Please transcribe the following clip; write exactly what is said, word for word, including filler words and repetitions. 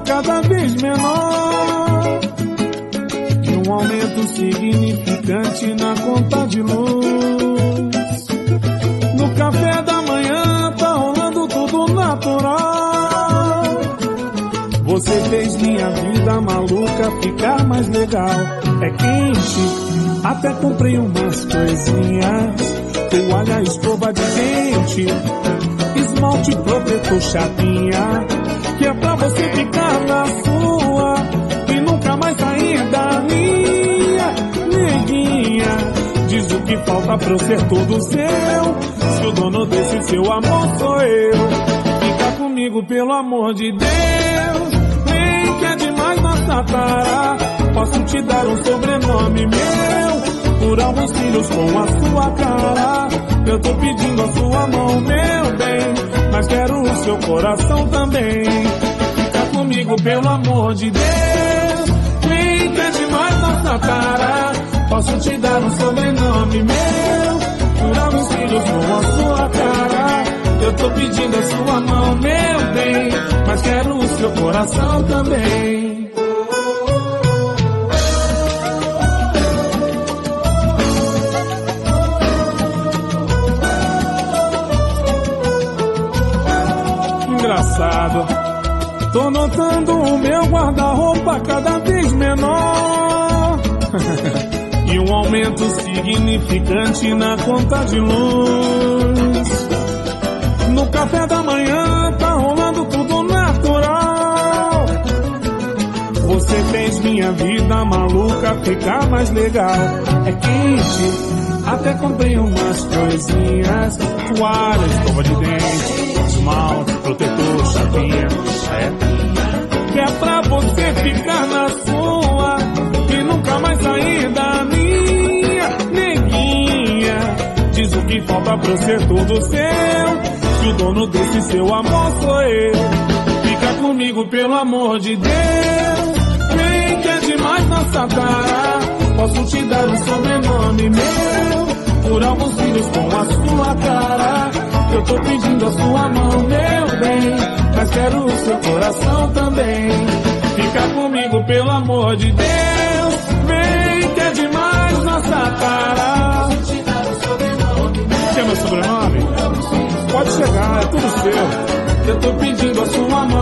cada vez menor, e um aumento significante na conta de luz. No café da manhã tá rolando tudo natural. Você fez minha vida maluca ficar mais legal. É quente, até comprei umas coisinhas, toalha, escova de dente, esmalte, protetor, chapinha, que é pra você ficar na sua e nunca mais sair da minha. Neguinha, diz o que falta pra eu ser todo seu, se o dono desse seu amor sou eu. Fica comigo, pelo amor de Deus, vem que é demais nossa cara. Posso te dar um sobrenome meu, por alguns filhos com a sua cara. Eu tô pedindo a sua mão, meu bem, mas quero o seu coração também. Fica comigo, pelo amor de Deus, vem que é demais nossa cara. Posso te dar um sobrenome meu, por alguns filhos com a sua cara. Eu tô pedindo a sua mão, meu bem, mas quero o seu coração também. Engraçado, tô notando o meu guarda-roupa cada vez menor e um aumento significante na conta de luz. No café da manhã tá rolando tudo natural. Você fez minha vida maluca ficar mais legal. É quente, até comprei umas coisinhas, toalha, escova de dente, esmalte, protetor, chapinha, é, que é pra você ficar na sua e nunca mais sair da minha. Neguinha, diz o que falta pra eu ser todo seu, se o dono desse seu amor sou eu. Fica comigo, pelo amor de Deus, vem que é demais nossa cara. Posso te dar um sobrenome meu, por alguns filhos com a sua cara. Eu tô pedindo a sua mão, meu bem, mas quero o seu coração também. Fica comigo, pelo amor de Deus, vem que é demais nossa cara. Quer meu sobrenome? Pode chegar, é tudo seu. Eu tô pedindo a sua mão,